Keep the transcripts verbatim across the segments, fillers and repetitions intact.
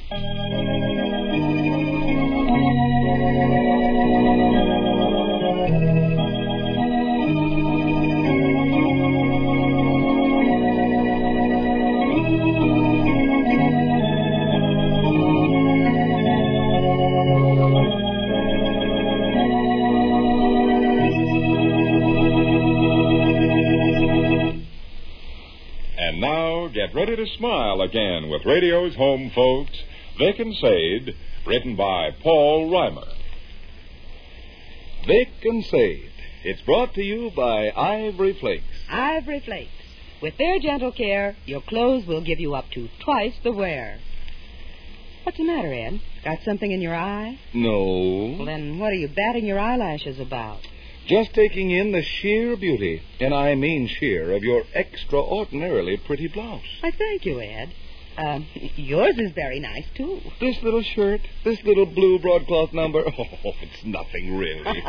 And now, get ready to smile again with radio's home folks, Vic and Sade, written by Paul Reimer. Vic and Sade. It's brought to you by Ivory Flakes. Ivory Flakes. With their gentle care, your clothes will give you up to twice the wear. What's the matter, Ed? Got something in your eye? No. Well, then what are you batting your eyelashes about? Just taking in the sheer beauty, and I mean sheer, of your extraordinarily pretty blouse. I thank you, Ed. Um, yours is very nice, too. This little shirt, this little blue broadcloth number, oh, it's nothing really.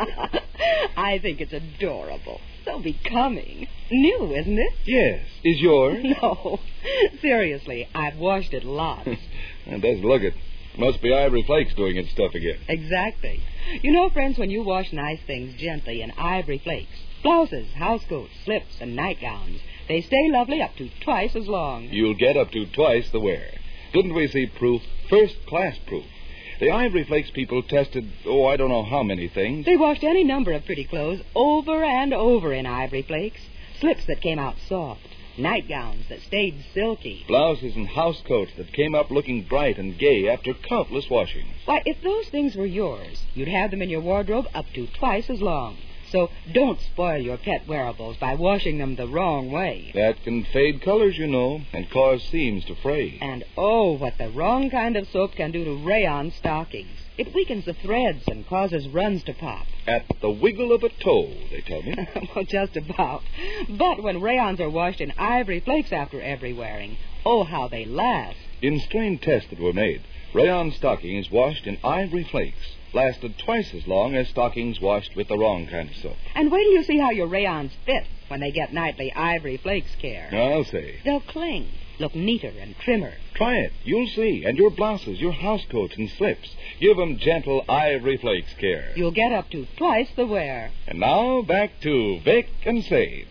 I think it's adorable. So becoming. New, isn't it? Yes. Is yours? No. Seriously, I've washed it lots. It does look it. Must be Ivory Flakes doing its stuff again. Exactly. You know, friends, when you wash nice things gently in Ivory Flakes, blouses, housecoats, slips, and nightgowns, they stay lovely up to twice as long. You'll get up to twice the wear. Didn't we see proof? First-class proof. The Ivory Flakes people tested, oh, I don't know how many things. They washed any number of pretty clothes over and over in Ivory Flakes. Slips that came out soft. Nightgowns that stayed silky. Blouses and housecoats that came up looking bright and gay after countless washings. Why, if those things were yours, you'd have them in your wardrobe up to twice as long. So don't spoil your pet wearables by washing them the wrong way. That can fade colors, you know, and cause seams to fray. And oh, what the wrong kind of soap can do to rayon stockings. It weakens the threads and causes runs to pop. At the wiggle of a toe, they tell me. Well, just about. But when rayons are washed in Ivory Flakes after every wearing, oh, how they last. In strain tests that were made, rayon stockings washed in Ivory Flakes lasted twice as long as stockings washed with the wrong kind of soap. And wait till you see how your rayons fit when they get nightly Ivory Flakes care. I'll see. They'll cling, look neater and trimmer. Try it. You'll see. And your blouses, your housecoats and slips, give them gentle Ivory Flakes care. You'll get up to twice the wear. And now, back to Vic and Sade.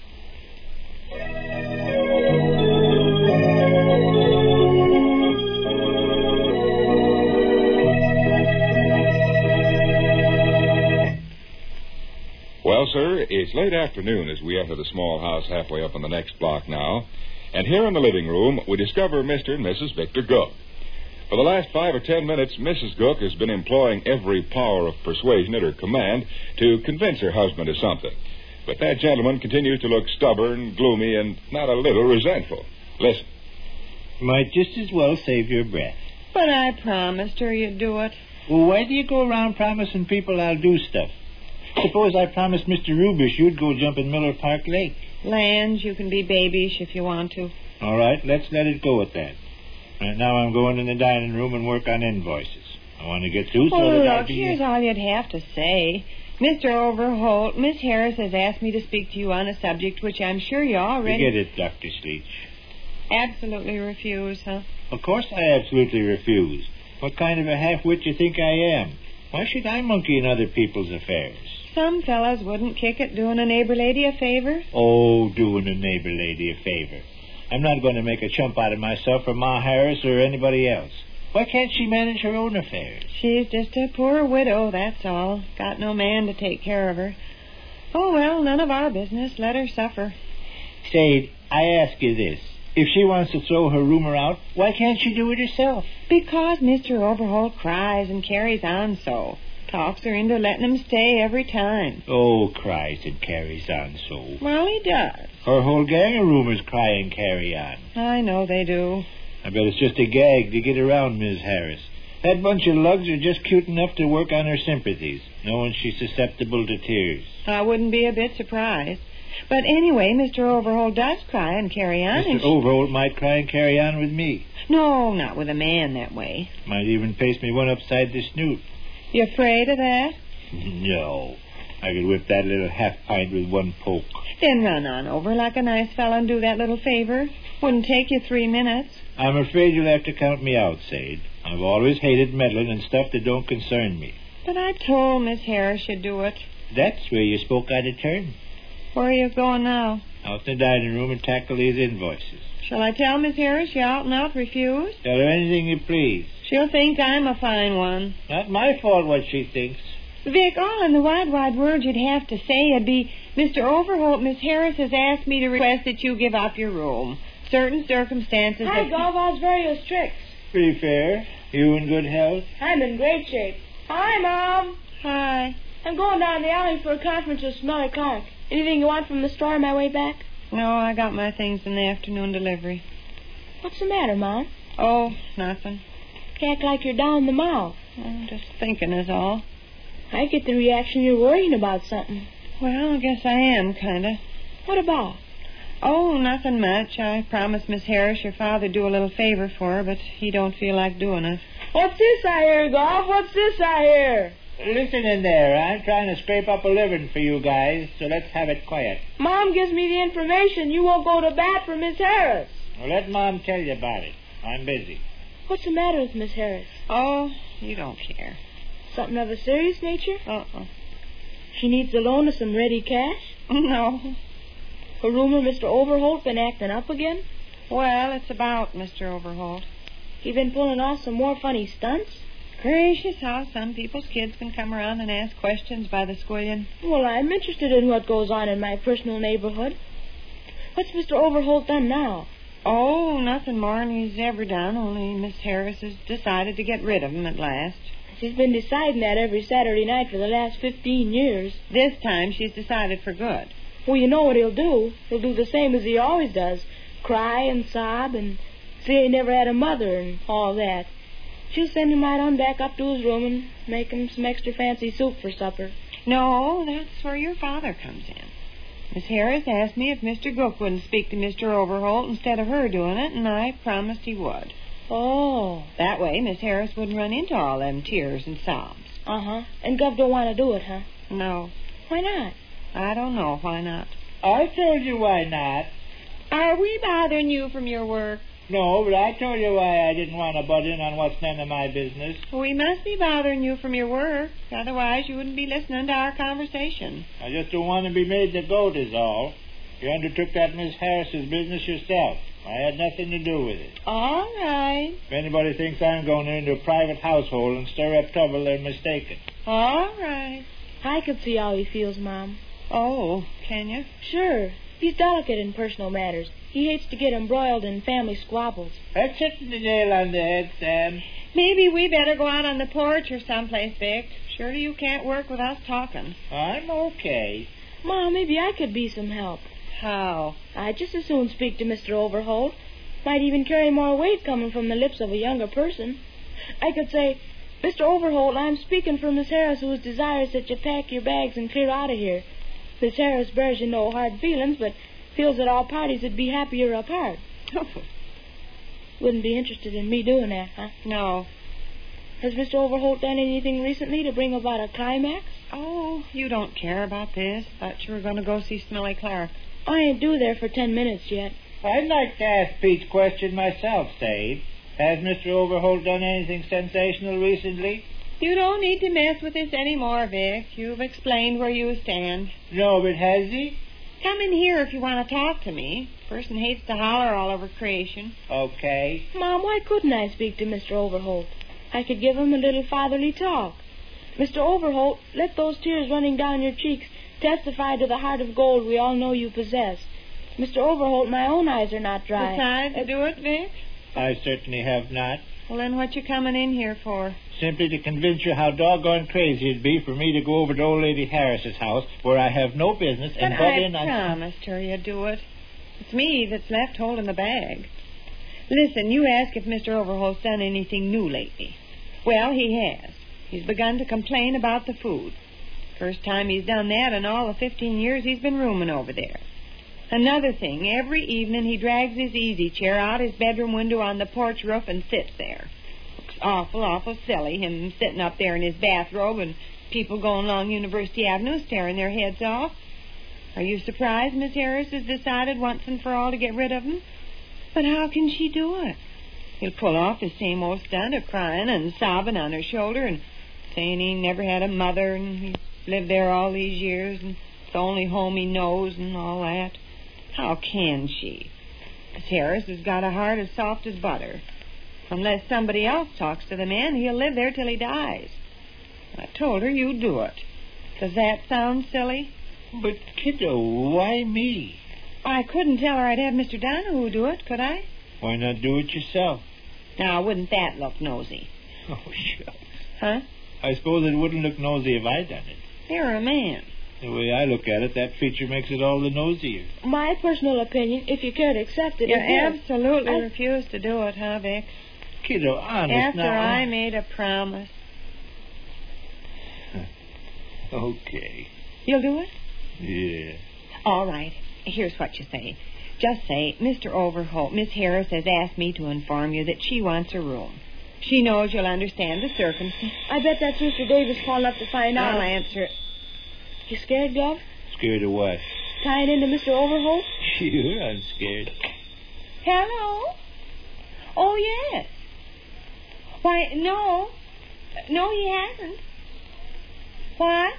Well, sir, it's late afternoon as we enter the small house halfway up on the next block now. And here in the living room, we discover Mister and Missus Victor Gook. For the last five or ten minutes, Missus Gook has been employing every power of persuasion at her command to convince her husband of something. But that gentleman continues to look stubborn, gloomy, and not a little resentful. Listen. Might just as well save your breath. But I promised her you'd do it. Well, why do you go around promising people I'll do stuff? Suppose I promised Mister Rubish you'd go jump in Miller Park Lake. Lange, you can be babyish if you want to. All right, let's let it go at that. Right now I'm going in the dining room and work on invoices. I want to get through so well, that look, I'll be... here's all you'd have to say. Mister Overholt, Miss Harris has asked me to speak to you on a subject which I'm sure you already... Forget it, Doctor Sleech. Absolutely refuse, huh? Of course I absolutely refuse. What kind of a half-wit you think I am? Why should I monkey in other people's affairs? Some fellas wouldn't kick it doing a neighbor lady a favor. Oh, doing a neighbor lady a favor. I'm not going to make a chump out of myself for Ma Harris or anybody else. Why can't she manage her own affairs? She's just a poor widow, that's all. Got no man to take care of her. Oh, well, none of our business. Let her suffer. Sade, I ask you this. If she wants to throw her rumor out, why can't she do it herself? Because Mister Overholt cries and carries on so. Talks her into letting him stay every time. Oh, cries and carries on so. Well, he does. Her whole gang of rumors cry and carry on. I know they do. I bet it's just a gag to get around Miz Harris. That bunch of lugs are just cute enough to work on her sympathies, knowing she's susceptible to tears. I wouldn't be a bit surprised. But anyway, Mister Overholt does cry and carry on. Mister And she... Overholt might cry and carry on with me. No, not with a man that way. Might even paste me one upside the snoot. You afraid of that? No. I could whip that little half-pint with one poke. Then run on over like a nice fellow and do that little favor. Wouldn't take you three minutes. I'm afraid you'll have to count me out, Sade. I've always hated meddling in stuff that don't concern me. But I told Miss Harris she'd do it. That's where you spoke out of turn. Where are you going now? Out in the dining room and tackle these invoices. Shall I tell Miss Harris you out and out refuse? Tell her anything you please. She'll think I'm a fine one. Not my fault what she thinks. Vic, all in the wide, wide world you'd have to say would be, Mister Overholt, Miss Harris has asked me to request that you give up your room. Certain circumstances... Hi, that... Gov. How's various tricks? Pretty fair. You in good health? I'm in great shape. Hi, Mom. Hi. I'm going down the alley for a conference with Smelly Clark. Anything you want from the store on my way back? No, I got my things in the afternoon delivery. What's the matter, Mom? Oh, nothing. You act like you're down in the mouth. I'm just thinking is all. I get the reaction you're worrying about something. Well, I guess I am, kind of. What about? Oh, nothing much. I promised Miss Harris your father do a little favor for her, but he don't feel like doing it. What's this I hear, Gov? What's this I hear? Listen in there. I'm trying to scrape up a living for you guys, so let's have it quiet. Mom gives me the information you won't go to bat for Miss Harris. Well, let Mom tell you about it. I'm busy. What's the matter with Miss Harris? Oh, you don't care. Something of a serious nature? Uh-uh. She needs a loan of some ready cash? No. A rumor Mister Overholt been acting up again? Well, it's about Mister Overholt. He been pulling off some more funny stunts? Gracious, how some people's kids can come around and ask questions by the squillion. Well, I'm interested in what goes on in my personal neighborhood. What's Mister Overholt done now? Oh, nothing more'n he's ever done, only Miss Harris has decided to get rid of him at last. She's been deciding that every Saturday night for the last fifteen years. This time she's decided for good. Well, you know what he'll do. He'll do the same as he always does. Cry and sob and say he never had a mother and all that. She'll send him right on back up to his room and make him some extra fancy soup for supper. No, that's where your father comes in. Miss Harris asked me if Mister Gook wouldn't speak to Mister Overholt instead of her doing it, and I promised he would. Oh. That way Miss Harris wouldn't run into all them tears and sobs. Uh-huh. And Gov don't want to do it, huh? No. Why not? I don't know why not. I told you why not. Are we bothering you from your work? No, but I told you why I didn't want to butt in on what's none of my business. We must be bothering you from your work. Otherwise, you wouldn't be listening to our conversation. I just don't want to be made the goat is all. You undertook that Miss Harris's business yourself. I had nothing to do with it. All right. If anybody thinks I'm going into a private household and stir up trouble, they're mistaken. All right. I could see how he feels, Mom. Oh, can you? Sure. He's delicate in personal matters. He hates to get embroiled in family squabbles. That's hitting the nail on the head, Sam. Maybe we better go out on the porch or someplace, Vic. Surely you can't work with us talking. I'm okay. Mom, maybe I could be some help. How? I'd just as soon speak to Mister Overholt. Might even carry more weight coming from the lips of a younger person. I could say, Mister Overholt, I'm speaking for Miss Harris, who is desirous that you pack your bags and clear out of here. Miss Harris bears you no hard feelings, but feels that all parties would be happier apart. Wouldn't be interested in me doing that, huh? No. Has Mister Overholt done anything recently to bring about a climax? Oh, you don't care about this. Thought you were going to go see Smelly Clark. I ain't due there for ten minutes yet. I'd like to ask Pete's question myself, Sade. Has Mister Overholt done anything sensational recently? You don't need to mess with this anymore, Vic. You've explained where you stand. No, but has he? Come in here if you want to talk to me. Person hates to holler all over creation. Okay. Mom, why couldn't I speak to Mister Overholt? I could give him a little fatherly talk. Mister Overholt, let those tears running down your cheeks testify to the heart of gold we all know you possess. Mister Overholt, my own eyes are not dry. Decide to do it, Vic? I certainly have not. Well, then what you coming in here for? Simply to convince you how doggone crazy it'd be for me to go over to old lady Harris's house, where I have no business, and but butt I in on... promised her you'd do it. It's me that's left holding the bag. Listen, you ask if Mister Overholt's done anything new lately. Well, he has. He's begun to complain about the food. First time he's done that in all the fifteen years he's been rooming over there. Another thing, every evening he drags his easy chair out his bedroom window on the porch roof and sits there. Looks awful, awful silly, him sitting up there in his bathrobe and people going along University Avenue staring their heads off. Are you surprised Miss Harris has decided once and for all to get rid of him? But how can she do it? He'll pull off his same old stunt of crying and sobbing on her shoulder and saying he never had a mother and he lived there all these years and it's the only home he knows and all that. How can she? Miss Harris has got a heart as soft as butter. Unless somebody else talks to the man, he'll live there till he dies. I told her you'd do it. Does that sound silly? But, kiddo, why me? I couldn't tell her I'd have Mister Donahue do it, could I? Why not do it yourself? Now, wouldn't that look nosy? Oh, shucks. Huh? I suppose it wouldn't look nosy if I'd done it. You're a man. The way I look at it, that feature makes it all the nosier. My personal opinion, if you care to accept it, You is this. absolutely I- refuse to do it, huh, Vic? Kiddo, honest After now. I made a promise. Okay. You'll do it? Yeah. All right. Here's what you say. Just say, Mister Overholt, Miss Harris has asked me to inform you that she wants a room. She knows you'll understand the circumstances. I bet that's Mister Davis calling up to find out. I'll answer it. You scared, Gov? Scared of what? Tying into Mister Overholt? Sure, I'm scared. Hello? Oh, yes. Why, no. No, he hasn't. What?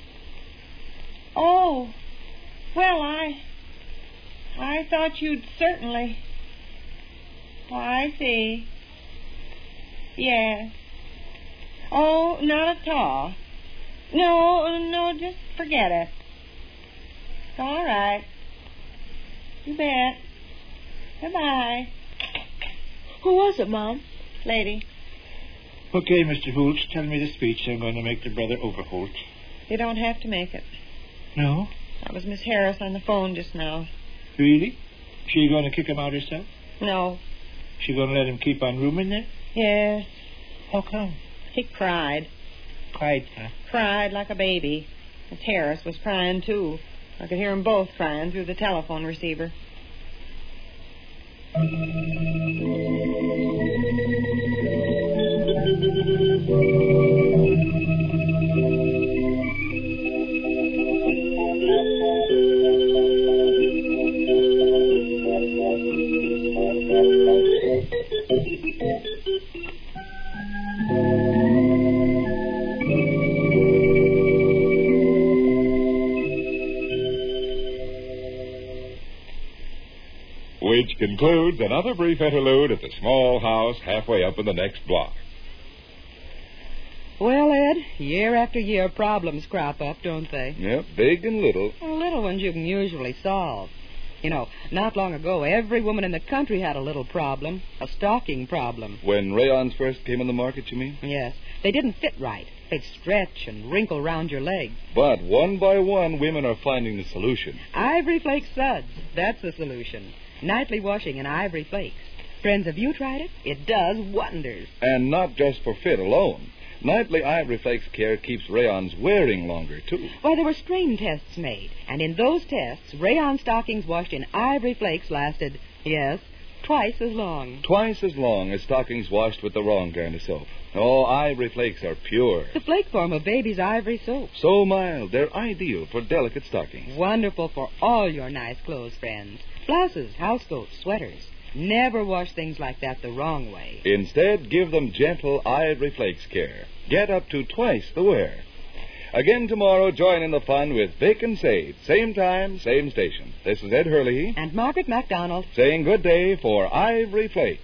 Oh. Well, I... I thought you'd certainly... Oh, I see. Yes. Oh, not at all. No, no, just forget it. All right. You bet. Goodbye. Who was it, Mom? Lady. Okay, Mister Holt, tell me the speech I'm going to make to Brother Overholt. You don't have to make it. No? That was Miss Harris on the phone just now. Really? She going to kick him out herself? No. She going to let him keep on rooming there? Yes. How come? He cried. Cried, huh? Cried like a baby. Miss Harris was crying, too. I could hear them both crying through the telephone receiver. Which concludes another brief interlude at the small house halfway up in the next block. Well, Ed, year after year problems crop up, don't they? Yep, big and little. Well, little ones you can usually solve. You know, not long ago, every woman in the country had a little problem, a stocking problem. When rayons first came on the market, you mean? Yes, they didn't fit right. They'd stretch and wrinkle round your legs. But one by one, women are finding the solution. Ivory Flake suds, that's the solution. Nightly washing in Ivory Flakes. Friends, have you tried it? It does wonders. And not just for fit alone. Nightly Ivory Flakes care keeps rayons wearing longer, too. Why, there were strain tests made, and in those tests, rayon stockings washed in Ivory Flakes lasted, yes, twice as long. Twice as long as stockings washed with the wrong kind of soap. Oh, Ivory Flakes are pure. The flake form of baby's ivory soap. So mild, they're ideal for delicate stockings. Wonderful for all your nice clothes, friends. Blouses, housecoats, sweaters. Never wash things like that the wrong way. Instead, give them gentle Ivory Flakes care. Get up to twice the wear. Again tomorrow, join in the fun with Vic and Sade. Same time, same station. This is Ed Hurley. And Margaret MacDonald. Saying good day for Ivory Flakes.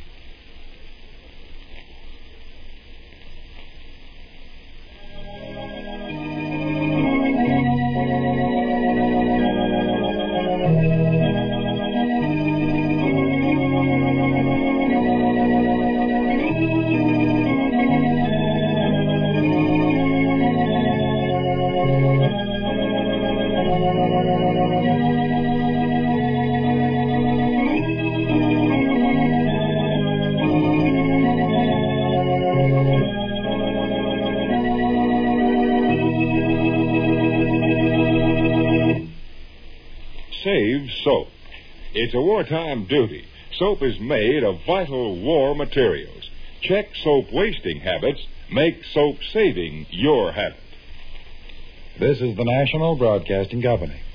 Save soap. It's a wartime duty. Soap is made of vital war materials. Check soap wasting habits. Make soap saving your habit. This is the National Broadcasting Company.